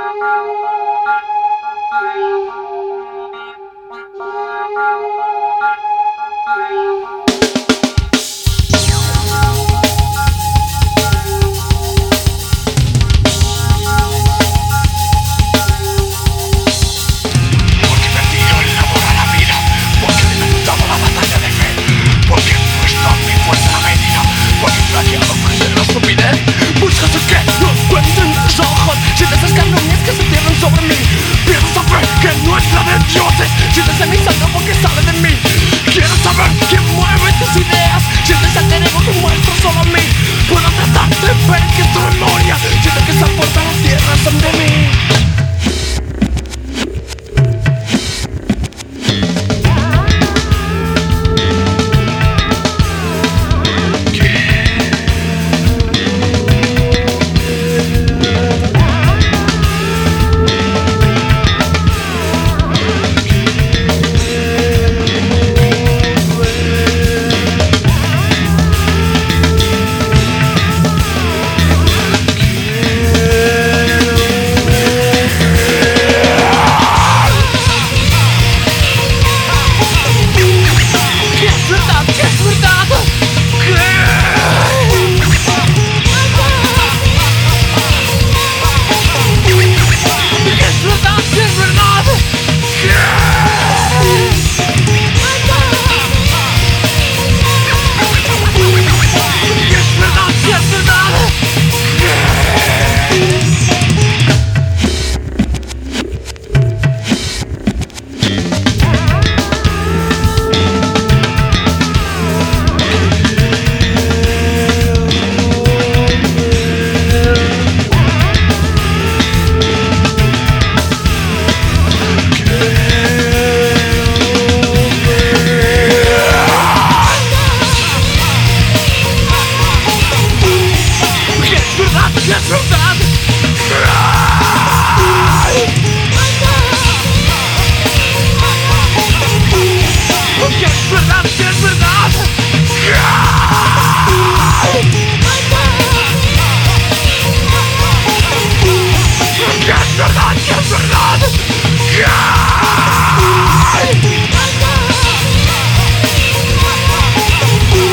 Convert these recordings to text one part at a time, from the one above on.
Buscas el que no encuentren los ojos. Sientes las calumnias que se cierran sobre mí. Piensas saber que no es la de dioses. Sientes en mi sangre porque sale de mí. Quiero saber quién mueve tus ideas. Sientes el ego que muestra solo a mí. Puedo tratar de ver que es tu memoria. Siento que esa puerta la cierra sobre mí.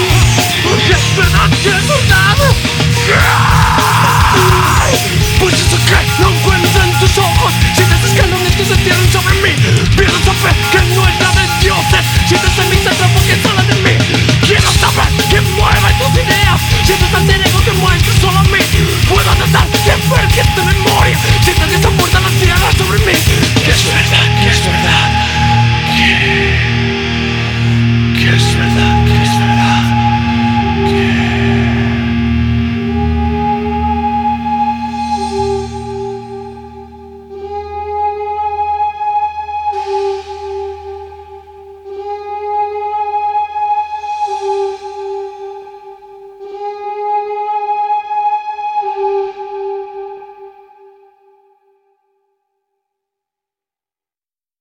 Pues